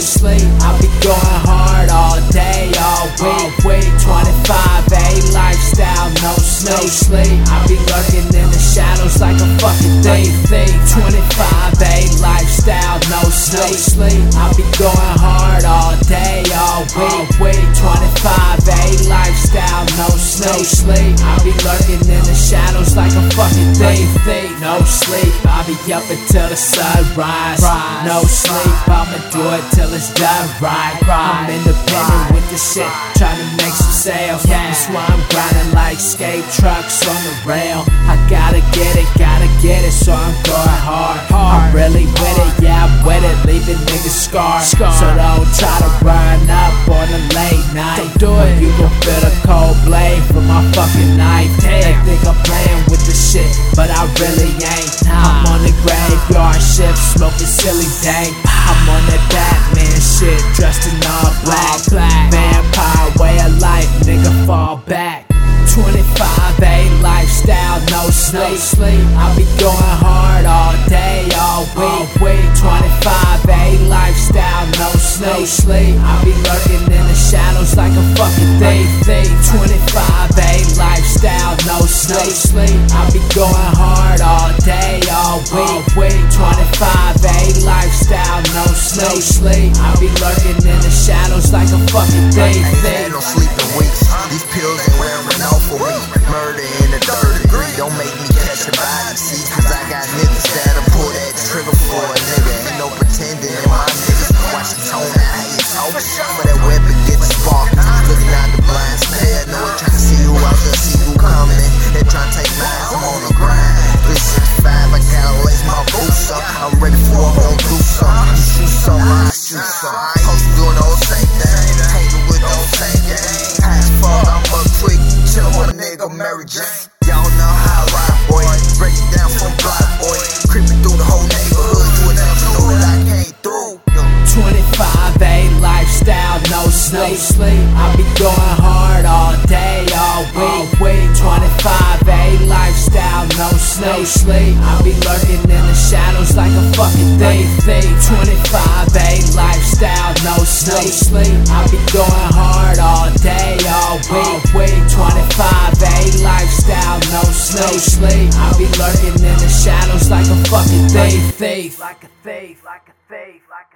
sleep. I be going hard all day, all week. 25A lifestyle, no sleep. I be lurking in the shadows like a fucking thief. 25A lifestyle, no sleep. I be going hard all day, all week. 25A lifestyle, no sleep. I be lurking in the shadows like a fucking thief. No sleep, I be up until the sunrise. No sleep, I'ma do it till it's done right. I'm independent with the shit, trying to make some sales. That's why I'm grinding like skate trucks on the rail. I gotta get it, so I'm going hard. I'm really with it, yeah, I'm with it, leaving niggas scarred. So don't try to run up on a late night. Don't do it, you gon' feel the cold blade from my fucking knife. They think I'm playing with the shit, but I really ain't. I'm on the graveyard shift, smoking silly dank. I'm on that Batman shit, dressed in all black. Vampire way of life, nigga, fall back. 25A lifestyle, no sleep. I be going hard all day, all week. 25A lifestyle, no sleep. I be lurking in the shadows like a fucking thief. 25A lifestyle, no sleep. I be going hard all day, all week. 25A lifestyle, no sleep. I be lurking in the shadows like a fucking thief. Ain't had no sleeping weeks. These pills ain't wearing off for me. Murder in the third degree. Don't make me catch a body, see, cause I got niggas that'll pull that trigger for a nigga. Ain't no pretending in my niggas. Watch you tone that how you talk. For that weapon get the spark. Looking out the blind, paranoid, trying to see who out there, see who coming. They trying to take mine, I'm on the grind. 365, I gotta lace my boots up. I'm ready for I'm gon' do something. You shoot something, I shoot something. Hoes doing the whole same thing. Hanging with the whole same gang. High as fuck, I'm up quick. Chillin' with a nigga, Mary Jane. Y'all know how I ride, boy. Break it down from block, boy. Creeping through the whole neighborhood. You would never know that I came through. 25A lifestyle, no sleep. I be going hard all day, all week. 25A lifestyle, no sleep. I be lurking in the shadows like a fucking thief. 25A lifestyle, no sleep. I be going hard all day, all week. 25A lifestyle, no sleep. I be lurking in the shadows like a fucking thief.